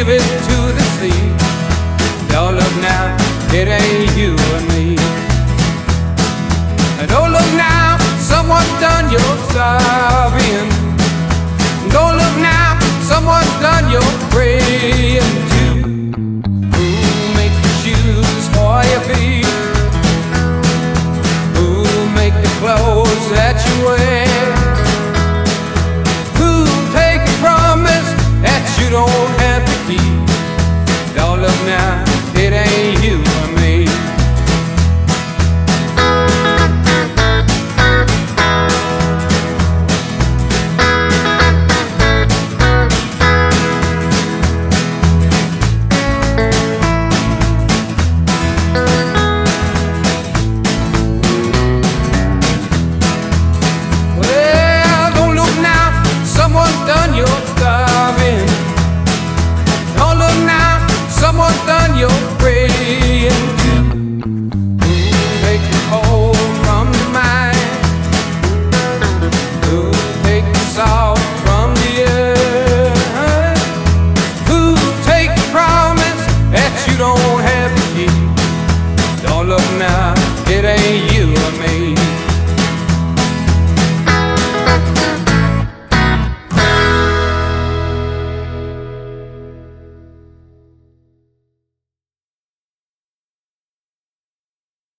give it to the sea. Don't look now, it ain't you and me. Don't look now, someone's done your starving. Don't look now, someone's done your praying too. Who make the shoes for your feet? Who make the clothes that you wear? Who take a promise that you don't have to keep? Don't look now, it ain't you or me.